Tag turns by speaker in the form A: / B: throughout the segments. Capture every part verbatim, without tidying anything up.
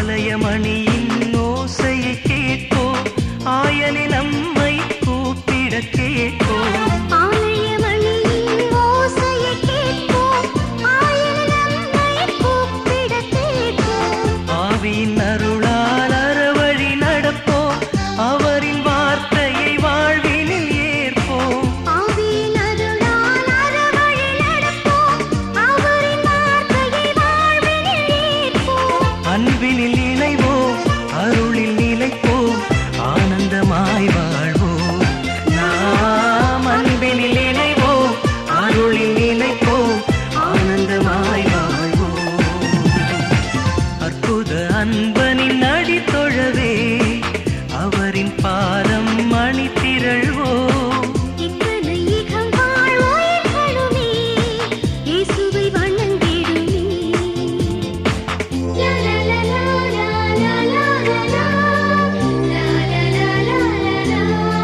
A: ஆலயமணியின் ஓசையை கேட்போம், ஆயனில் நம்மை கூப்பிட கேட்போம்.
B: ஆலயமணியின் ஓசையை கேட்போம், ஆயனில் நம்மை கூப்பிட கேட்போம்.
A: ஆவியின் அருளால் அறவழி நடப்போம், அவரின் வார்த்தையை வாழ்வினில் ஏற்போம்.
B: ஆவியின் அருளால் அறவழி நடப்போம், அவரின் வார்த்தையை வாழ்வினில் ஏற்போம்.
A: அன்பினில் இணைவோம், அருளில் நிலைப்போம், ஆனந்தமாய் வாழ்வோம். நாம் அன்பினில் இணைவோம், அருளில் நிலைப்போம், ஆனந்தமாய் வாழ்வோம். அற்புத அன்பனின் அடி தொழவே அவரின் பாதம் மணி திரள்வோம்.
B: இத்தனை இகம் வாழ்வோர்களுமே இயேசுவை வணங்கிடுமே. லா லா லா லா லா லா லா லா லா லா லா லா லா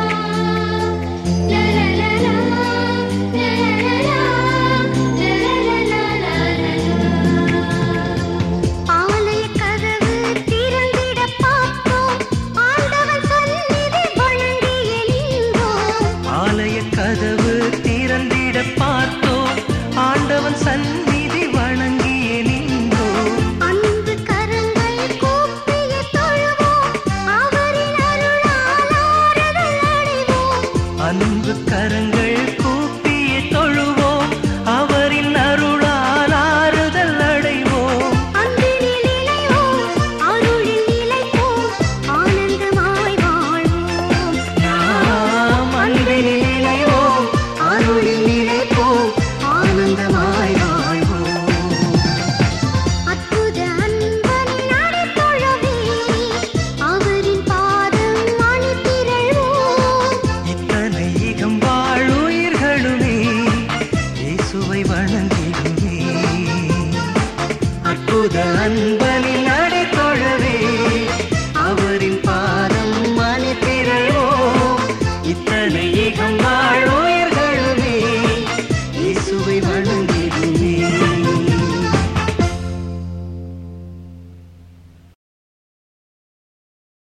B: ஆலய கதவு திறந்திட பார்த்தோம், ஆண்டவன் சந்நிதி வணங்கியே நின்றோம்.
A: ஆலய கதவு திறந்திட பார்த்தோம், ஆண்டவன் சந்நிதி வணங்கியே நின்றோம்.
B: அன்பு கரங்கள் கூப்பியே தொழுவோம், அவரின் அருளால் ஆறுதல் அடைவோம்.
A: அன்பு கரங்கள் கூப்பியே தொழுவோம், அவரின் அருளால் ஆறுதல் அடைவோம்.
B: அன்பினில் இணைவோம், அருளில் நிலைப்போம், ஆனந்தமாய் வாழ்வோம்.
A: நாம் அன்பினில் இணைவோம், அருளில் நிலைப்போம், ஆனந்தமாய் வாழ்வோம்.
B: அற்புத அன்பனின் அடித்தொழவே அவரின் பாதம் மணி திரள்வோம்.
A: இத்தனை இகம் வாழுயிர்களுமே இயேசுவை வணங்கிடுமே. அற்புத அன்பனின் அடி தொழவே அவரின் பாதம் மணி திரள்வோம். இத்தனை